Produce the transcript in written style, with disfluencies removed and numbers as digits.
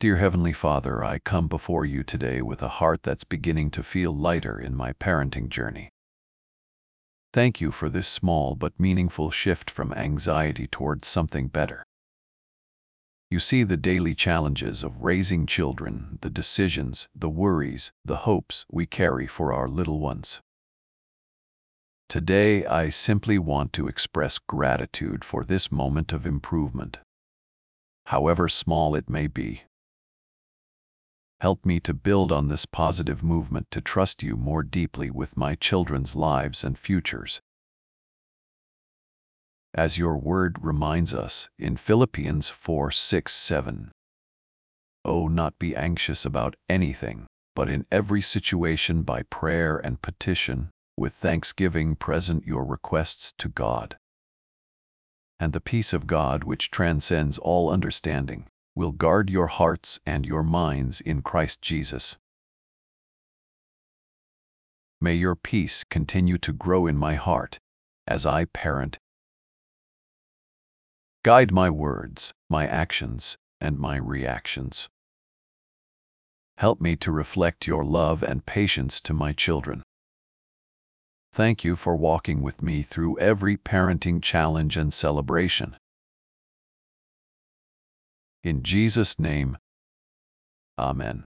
Dear Heavenly Father, I come before you today with a heart that's beginning to feel lighter in my parenting journey. Thank you for this small but meaningful shift from anxiety towards something better. You see the daily challenges of raising children, the decisions, the worries, the hopes we carry for our little ones. Today, I simply want to express gratitude for this moment of improvement, however small it may be. Help me to build on this positive movement to trust you more deeply with my children's lives and futures. As your word reminds us in Philippians 4:6-7, "Oh, not be anxious about anything, but in every situation by prayer and petition, with thanksgiving present your requests to God. And the peace of God, which transcends all understanding, will guard your hearts and your minds in Christ Jesus." May your peace continue to grow in my heart as I parent. Guide my words, my actions, and my reactions. Help me to reflect your love and patience to my children. Thank you for walking with me through every parenting challenge and celebration. In Jesus' name, Amen.